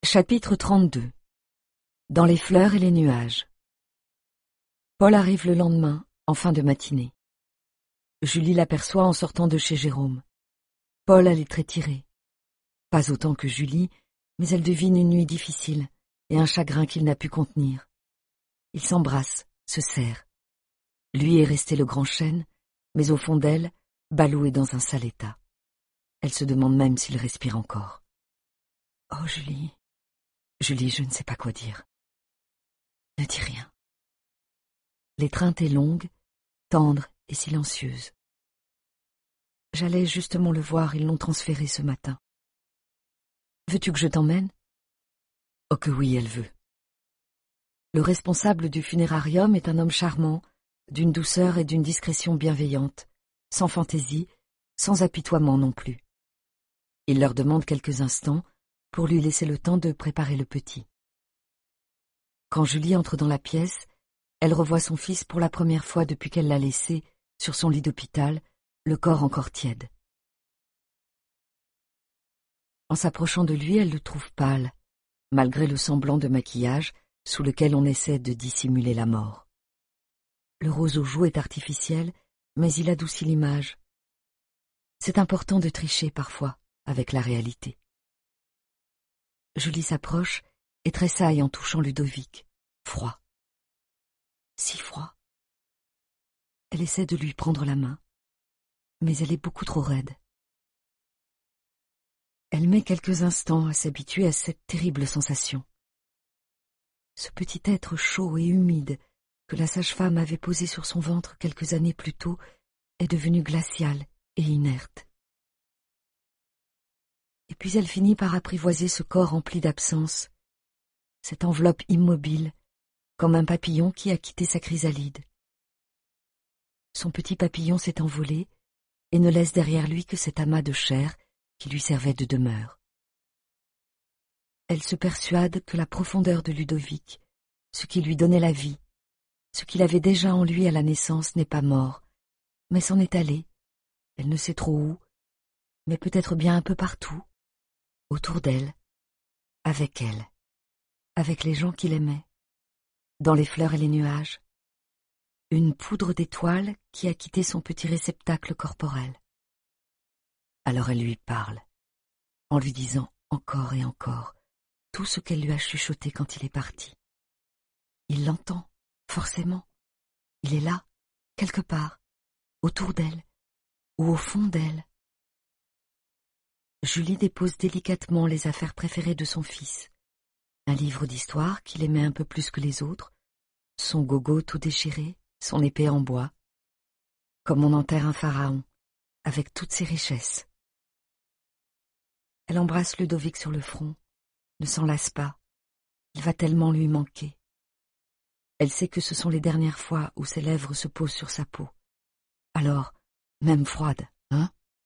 Chapitre 32. Dans les fleurs et les nuages. Paul arrive le lendemain, en fin de matinée. Julie l'aperçoit en sortant de chez Jérôme. Paul a les traits tirés. Pas autant que Julie, mais elle devine une nuit difficile et un chagrin qu'il n'a pu contenir. Ils s'embrassent, se serrent. Lui est resté le grand chêne, mais au fond d'elle, Balou est dans un sale état. Elle se demande même s'il respire encore. « Oh, Julie, je ne sais pas quoi dire. Ne dis rien. » L'étreinte est longue, tendre et silencieuse. J'allais justement le voir, ils l'ont transféré ce matin. Veux-tu que je t'emmène? Oh que oui, elle veut. Le responsable du funérarium est un homme charmant, d'une douceur et d'une discrétion bienveillante, sans fantaisie, sans apitoiement non plus. Il leur demande quelques instants pour lui laisser le temps de préparer le petit. Quand Julie entre dans la pièce, elle revoit son fils pour la première fois depuis qu'elle l'a laissé, sur son lit d'hôpital, le corps encore tiède. En s'approchant de lui, elle le trouve pâle, malgré le semblant de maquillage sous lequel on essaie de dissimuler la mort. Le rose aux joues est artificiel, mais il adoucit l'image. C'est important de tricher parfois avec la réalité. Julie s'approche et tressaille en touchant Ludovic. Froid. Si froid. Elle essaie de lui prendre la main, mais elle est beaucoup trop raide. Elle met quelques instants à s'habituer à cette terrible sensation. Ce petit être chaud et humide que la sage-femme avait posé sur son ventre quelques années plus tôt est devenu glacial et inerte. Et puis elle finit par apprivoiser ce corps rempli d'absence, cette enveloppe immobile, comme un papillon qui a quitté sa chrysalide. Son petit papillon s'est envolé et ne laisse derrière lui que cet amas de chair qui lui servait de demeure. Elle se persuade que la profondeur de Ludovic, ce qui lui donnait la vie, ce qu'il avait déjà en lui à la naissance n'est pas mort, mais s'en est allé, elle ne sait trop où, mais peut-être bien un peu partout, autour d'elle, avec les gens qu'il aimait, dans les fleurs et les nuages, une poudre d'étoiles qui a quitté son petit réceptacle corporel. Alors elle lui parle, en lui disant encore et encore tout ce qu'elle lui a chuchoté quand il est parti. Il l'entend, forcément. Il est là, quelque part, autour d'elle, ou au fond d'elle. Julie dépose délicatement les affaires préférées de son fils. Un livre d'histoire qu'il aimait un peu plus que les autres, son gogo tout déchiré, son épée en bois. Comme on enterre un pharaon, avec toutes ses richesses. Elle embrasse Ludovic sur le front, ne s'en lasse pas. Il va tellement lui manquer. Elle sait que ce sont les dernières fois où ses lèvres se posent sur sa peau. Alors, même froide, hein?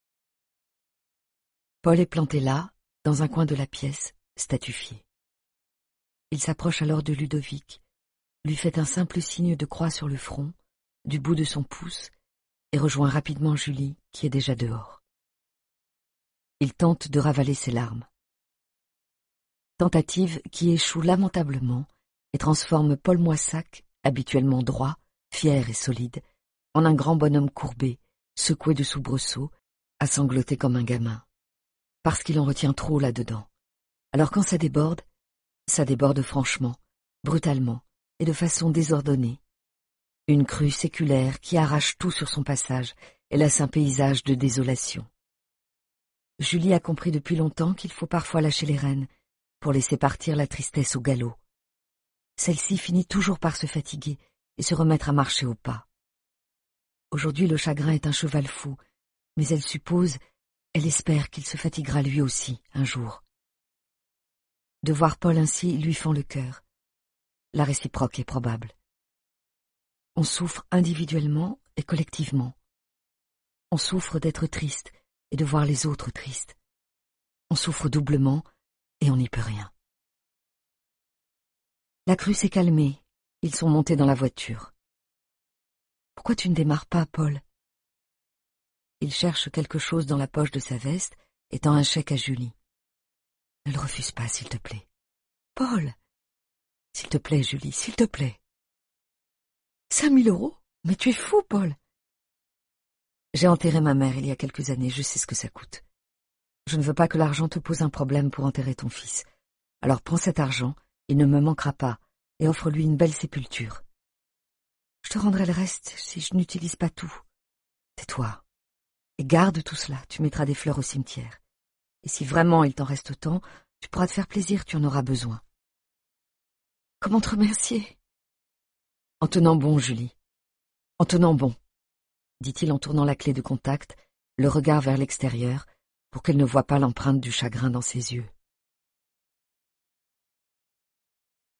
Paul est planté là, dans un coin de la pièce, statufié. Il s'approche alors de Ludovic, lui fait un simple signe de croix sur le front, du bout de son pouce, et rejoint rapidement Julie, qui est déjà dehors. Il tente de ravaler ses larmes. Tentative qui échoue lamentablement et transforme Paul Moissac, habituellement droit, fier et solide, en un grand bonhomme courbé, secoué de soubresauts, à sangloter comme un gamin. Parce qu'il en retient trop là-dedans. Alors quand ça déborde franchement, brutalement et de façon désordonnée. Une crue séculaire qui arrache tout sur son passage et laisse un paysage de désolation. Julie a compris depuis longtemps qu'il faut parfois lâcher les rênes pour laisser partir la tristesse au galop. Celle-ci finit toujours par se fatiguer et se remettre à marcher au pas. Aujourd'hui le chagrin est un cheval fou, mais elle espère qu'il se fatiguera lui aussi un jour. De voir Paul ainsi lui fend le cœur. La réciproque est probable. On souffre individuellement et collectivement. On souffre d'être triste et de voir les autres tristes. On souffre doublement et on n'y peut rien. La crue s'est calmée, ils sont montés dans la voiture. « Pourquoi tu ne démarres pas, Paul ?» Il cherche quelque chose dans la poche de sa veste et tend un chèque à Julie. « Ne le refuse pas, s'il te plaît. Paul. S'il te plaît, Julie, s'il te plaît. 5 000 euros? Mais tu es fou, Paul. J'ai enterré ma mère il y a quelques années, je sais ce que ça coûte. Je ne veux pas que l'argent te pose un problème pour enterrer ton fils. Alors prends cet argent, il ne me manquera pas, et offre-lui une belle sépulture. Je te rendrai le reste si je n'utilise pas tout. Tais-toi. Et garde tout cela, tu mettras des fleurs au cimetière. Et si vraiment il t'en reste autant, tu pourras te faire plaisir, tu en auras besoin. Comment te remercier? En tenant bon, Julie. En tenant bon, dit-il en tournant la clé de contact, le regard vers l'extérieur, pour qu'elle ne voie pas l'empreinte du chagrin dans ses yeux.